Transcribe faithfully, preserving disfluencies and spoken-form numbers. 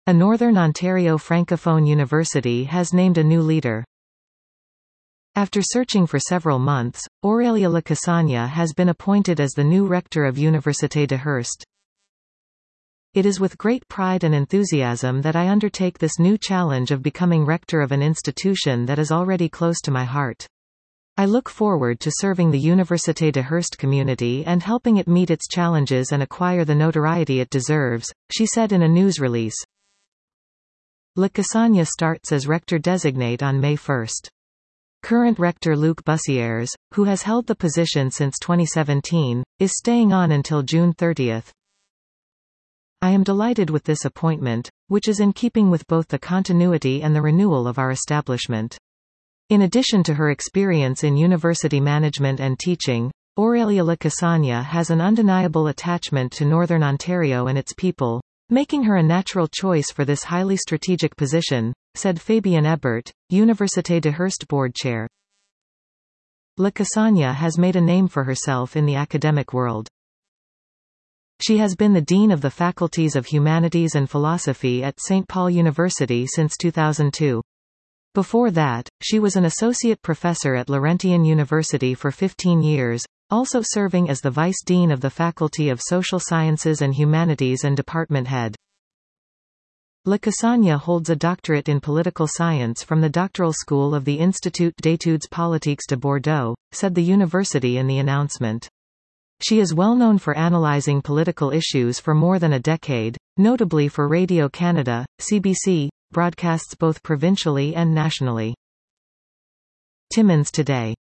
A Northern Ontario Francophone university has named a new leader. After searching for several months, Aurelia Lacassagne has been appointed as the new rector of Université de Hearst. It is with great pride and enthusiasm that I undertake this new challenge of becoming rector of an institution that is already close to my heart. I look forward to serving the Université de Hearst community and helping it meet its challenges and acquire the notoriety it deserves, she said in a news release. Lacassagne starts as rector-designate on May first. Current rector Luc Bussières, who has held the position since twenty seventeen, is staying on until June thirtieth. I am delighted with this appointment, which is in keeping with both the continuity and the renewal of our establishment. In addition to her experience in university management and teaching, Aurelia Lacassagne has an undeniable attachment to Northern Ontario and its people, making her a natural choice for this highly strategic position, said Fabien Hébert, Université de Hearst board chair. Lacassagne has made a name for herself in the academic world. She has been the Dean of the Faculties of Humanities and Philosophy at Saint Paul University since two thousand two. Before that, she was an associate professor at Laurentian University for fifteen years, also serving as the Vice Dean of the Faculty of Social Sciences and Humanities and department head. Lacassagne holds a doctorate in political science from the doctoral school of the Institut d'études politiques de Bordeaux, said the university in the announcement. She is well known for analyzing political issues for more than a decade, notably for Radio-Canada, C B C, broadcasts both provincially and nationally. Timmins Today.